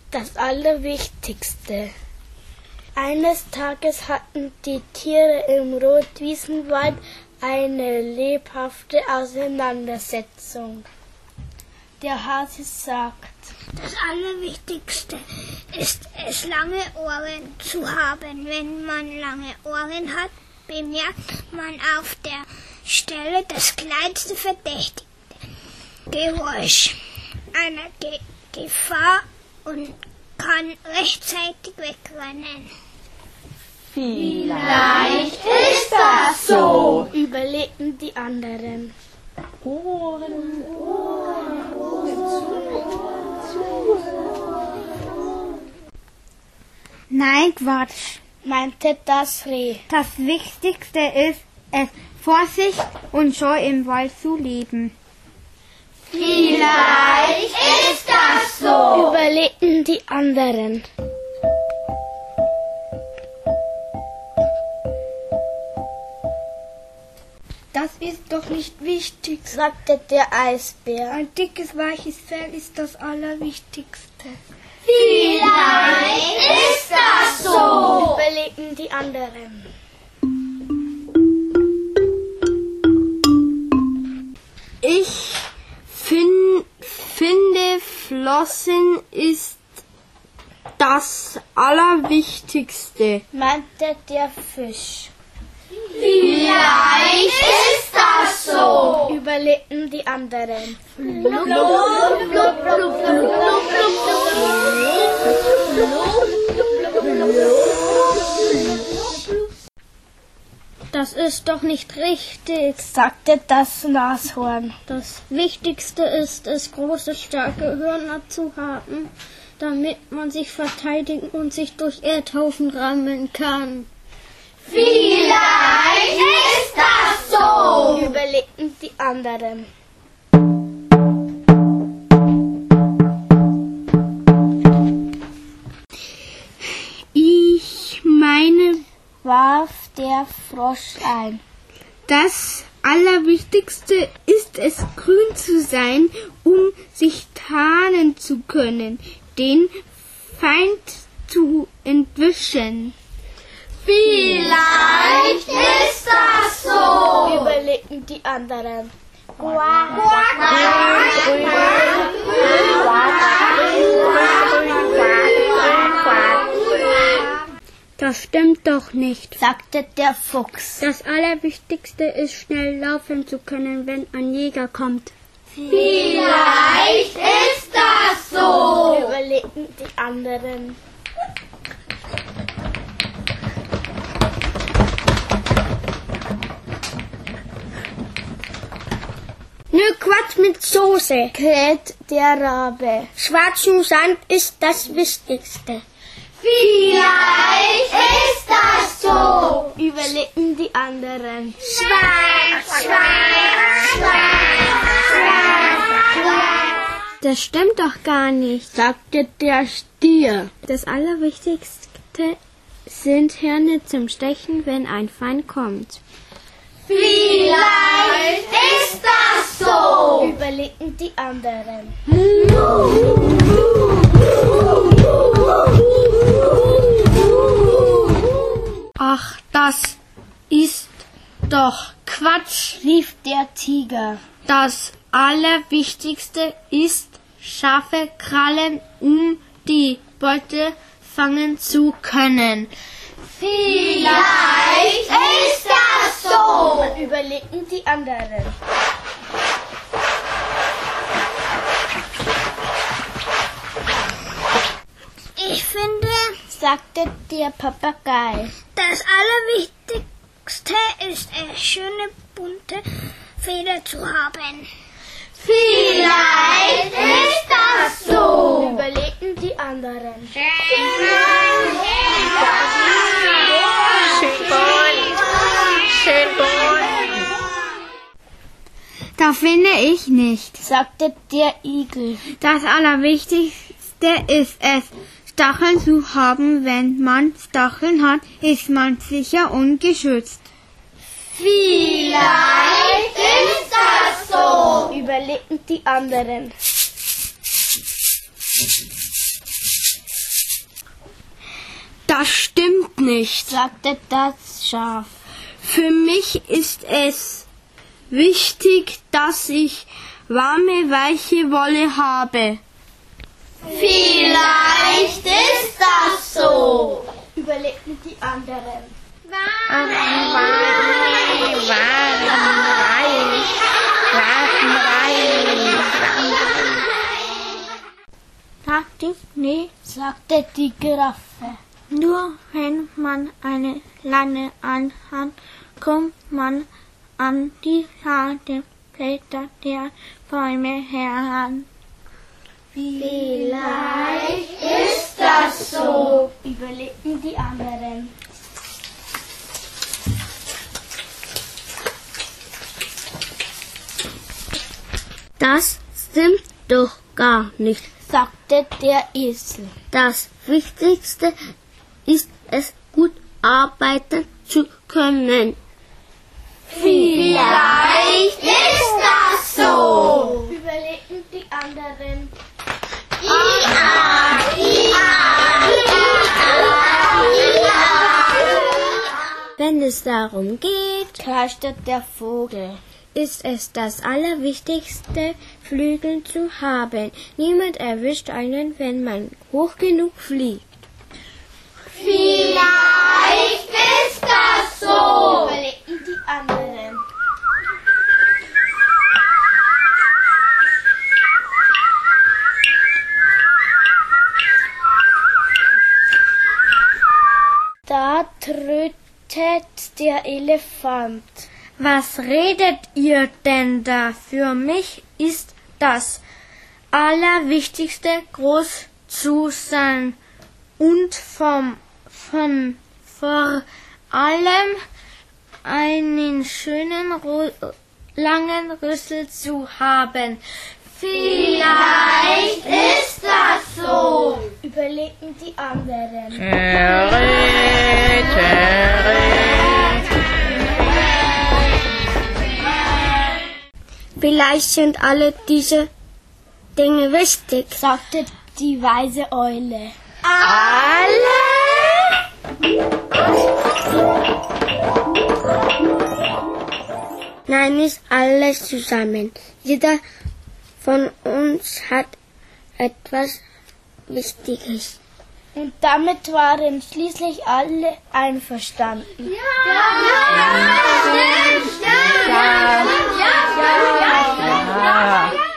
das Allerwichtigste. Eines Tages hatten die Tiere im Rotwiesenwald eine lebhafte Auseinandersetzung. Der Hase sagt: Das Allerwichtigste ist es, lange Ohren zu haben. Wenn man lange Ohren hat, bemerkt man auf der Stelle das kleinste verdächtige Geräusch einer Gefahr und kann rechtzeitig wegrennen. Vielleicht ist das so, überlegten die anderen. Ohren zu. Nein, Quatsch, meinte das Reh. Das Wichtigste ist es, Vorsicht und Scheu im Wald zu leben. Vielleicht ist das so, überlegten die anderen. Das ist doch nicht wichtig, sagte der Eisbär. Ein dickes, weiches Fell ist das Allerwichtigste. Vielleicht ist das so, überlegten die anderen. Ich finde, Flossen ist das Allerwichtigste, meinte der Fisch. Vielleicht ist das so, überlegten die anderen. Das ist doch nicht richtig, sagte das Nashorn. Das Wichtigste ist es, große, starke Hörner zu haben, damit man sich verteidigen und sich durch Erdhaufen rammeln kann. Vielleicht ist das so, überlegten die anderen. Ich meine, warf der Frosch ein. Das Allerwichtigste ist es, grün zu sein, um sich tarnen zu können, den Feind zu entwischen. Vielleicht ist das so, überlegten die anderen. Das stimmt doch nicht, sagte der Fuchs. Das Allerwichtigste ist, schnell laufen zu können, wenn ein Jäger kommt. Vielleicht ist das so, überlegten die anderen. Nö, Quatsch mit Soße, kräht der Rabe. Schwarzen Sand ist das Wichtigste. Vielleicht ist das so, überlegten die anderen. Schwarz, schwarz, schwarz, schwarz. Das stimmt doch gar nicht, sagte der Stier. Das Allerwichtigste sind Hirne zum Stechen, wenn ein Feind kommt. Vielleicht ist das so, überlegten die anderen. Ach, das ist doch Quatsch, rief der Tiger. Das Allerwichtigste ist, scharfe Krallen, um die Beute fangen zu können. Vielleicht ist das so, überlegten die anderen. Ich finde, sagte der Papagei, das Allerwichtigste ist es, schöne bunte Feder zu haben. Vielleicht ist das so, überlegten die anderen. Schön bunt. Das finde ich nicht, sagte der Igel. Das Allerwichtigste ist es, Stacheln zu haben. Wenn man Stacheln hat, ist man sicher und geschützt. Vielleicht ist das so, überlegten die anderen. Das stimmt nicht, sagte das Schaf. Für mich ist es wichtig, dass ich warme, weiche Wolle habe. Vielleicht ist das so. Überlegten die anderen. Nee, sagte die Giraffe. nur wenn man eine Leine anhat, kommt man an die harten Blätter der Bäume heran. Vielleicht ist das so. Überlegten die anderen. Das stimmt doch gar nicht, sagte der Esel. Das Wichtigste ist es, gut arbeiten zu können. Vielleicht ist das so. Überlegten die anderen. Wenn es darum geht, Kreischte der Vogel. ist es das Allerwichtigste, Flügel zu haben. Niemand erwischt einen, wenn man hoch genug fliegt. Vielleicht ist das so. Überlegten die anderen. Da trötet der Elefant. Was redet ihr denn da? Für mich ist das Allerwichtigste, groß zu sein und vor allem einen schönen langen Rüssel zu haben. Vielleicht ist das so. Überlegten die anderen. Vielleicht sind alle diese Dinge wichtig, sagte die weise Eule. Alle? Nein, nicht alles zusammen. Jeder von uns hat etwas Wichtiges. Und damit waren schließlich alle einverstanden. Ja, stimmt.